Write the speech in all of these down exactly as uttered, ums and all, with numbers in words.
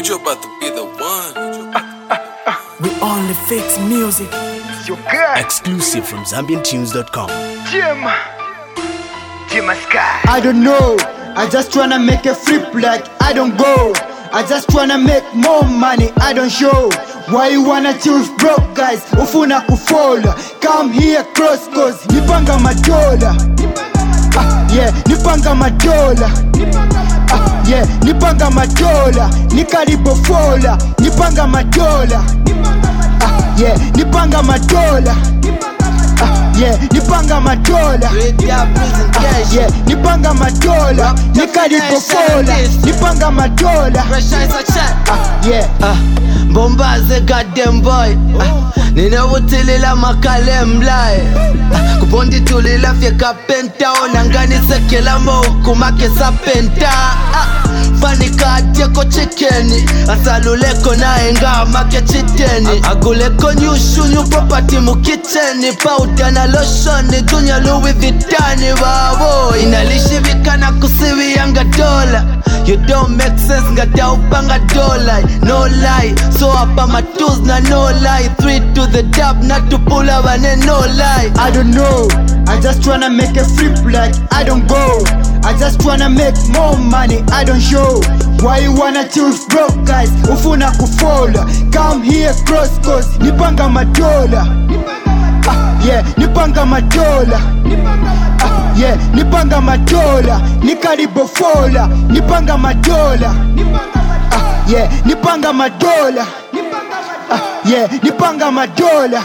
Told you about to be the one. We only fix music. You good? Exclusive from Zambian Tunes dot com. Jim. Jim Sky. I don't know, I just wanna make a flip like I don't go. I just wanna make more money, I don't show. Why you wanna choose broke guys? Ufuna kufola. Come here cross cause nipanga madola. Ah, yeah, nipanga madola. Ah, yeah, nipanga madola. Nikaribo fola. Nipanga madola. Ah, yeah, nipanga madola. Ah, yeah, nipanga madola. Ah, yeah, nipanga madola. Nikaribo fola. Nipanga madola. Ah, yeah. Ah, Bombaze goddamn boy. Ah, ninawutilela makalem lai. Ah, kubondi tulila fyeka penta. Onangani sekela mo kumake sa penta. Ah, fani katieko chikeni. Asaluleko na enga make chiteni. Aguleko nyushu nyu property mu kitcheni. Powder na lotion ni dunya Louis Vuittani babo. Inalishi vikana kusiwi yanga dola. You don't make sense ngata upanga dola. No lie, so up my tools na no lie. Three to the dab, not to pull up and no lie. I don't know, I just wanna make a flip like I don't go. I just wanna make more money, I don't show. Why you wanna choose broke guys? Ufuna kufola. Come here cross cause nipanga madola. Ah, yeah, nipanga madola. Ah, yeah, nipanga madola. Nikaribo fola. Nipanga madola. Ah, yeah, nipanga madola. Ah, yeah, nipanga madola.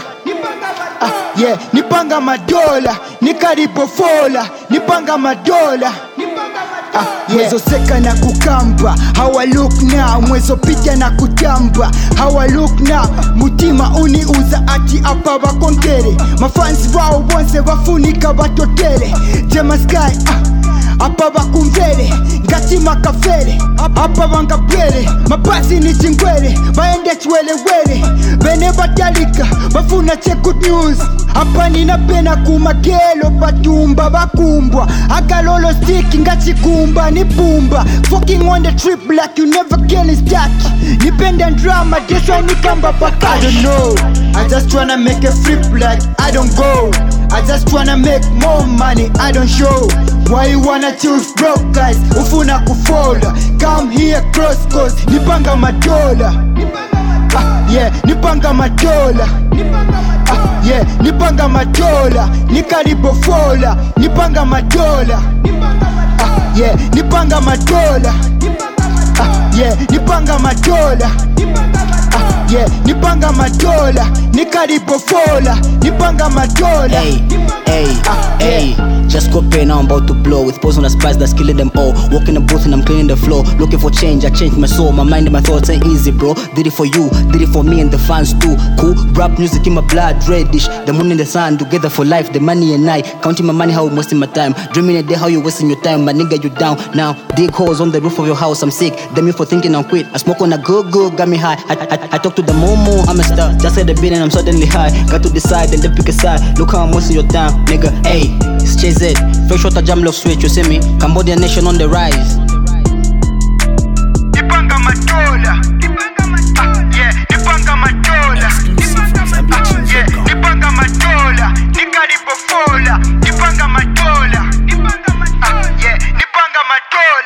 Ah, yeah, nipanga madola. Nikaribo fola. Nipanga madola. Ah, yeah. Mwezo seka na kukamba. How I look now. Mwezo pita na kutamba. How I look now. Mutima uni uza ati apa bakontere. Mafans wao bonse wafunika batotele. Jema Sky ah. Apa bakumvere, ngati makafere. Apa bangabwere, mabasi ni chingwere. Baende chwele were, bene batalika. Bafuna check good news. Apa nina pena kumakelo batumba bakumbwa. Agalolo stick ngati kumba ni pumba. Fucking on the trip like you never getting stuck. Nipenda drama, this why nikamba baka. I don't know, I just wanna make a flip like I don't go. I just wanna make more money, I don't show. Why you wanna choose broke guys? Ufuna kufola. Come here cross cause nipanga madola. Ah, yeah, nipanga madola. Ah, yeah, nipanga madola. Nikaribo fola. Nipanga madola. Ah, yeah, nipanga madola. Ah, yeah, nipanga madola. Ah, yeah, nipanga madola. Nikaribo fola. Nipanga madola. Hey, hey, Ah, hey. yeah. Just go pay now, I'm about to blow. With pose on the spice that's killing them all. Walk in the booth and I'm cleaning the floor. Looking for change, I changed my soul. My mind and my thoughts ain't easy, bro. Did it for you, did it for me and the fans too. Cool, rap music in my blood, reddish. The moon and the sun together for life. The money and I, counting my money, how I'm wasting my time. Dreaming a day how you wasting your time. My nigga, you down now. Dig holes on the roof of your house, I'm sick. Damn you for thinking I'm quit. I smoke on a good, good, got me high. I, I, I talk to the momo, I'm a star. Just said the beat and I'm suddenly high. Got to decide and then pick a side. Look how I'm wasting your time, nigga. Hey, it's Chase it. Fresh water jam love switch, you see me? Cambodian nation on the rise. Nipanga madola. Ah, yeah, nipanga madola. Ah, yeah, nipanga madola. Nikaribo fola. Nipanga madola.